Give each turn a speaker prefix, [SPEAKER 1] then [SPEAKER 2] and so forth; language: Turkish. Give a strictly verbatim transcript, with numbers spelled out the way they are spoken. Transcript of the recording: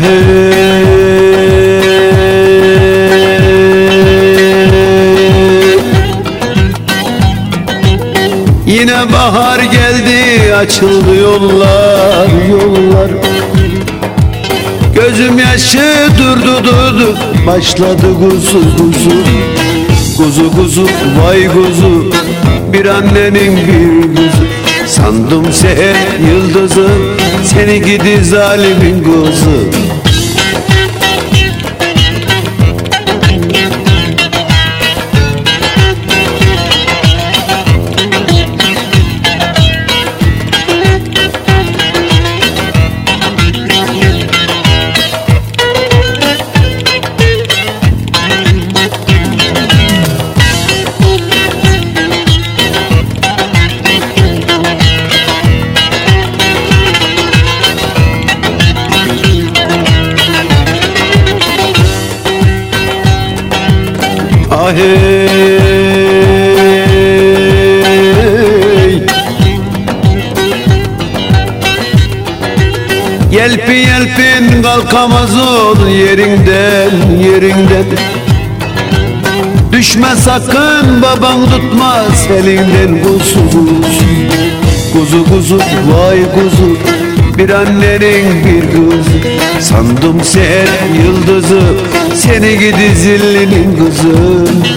[SPEAKER 1] Yine bahar geldi, açıldı yollar, yollar. Gözüm yaşı durdu durdu, başladı kuzu kuzu. Kuzu kuzu vay kuzu, bir annenin bir kuzu. Sandım seher yıldızı, seni gidi zalimin kuzu. Ah hey, yelpi yelpin kalkamaz ol yerinden, yerinden. Düşme sakın, baban tutmaz elinden kuzu kuzu. Kuzu kuzu vay kuzu, bir annenin bir kuzu. Sandım seher yıldızı, seni gidi zillinin kızı.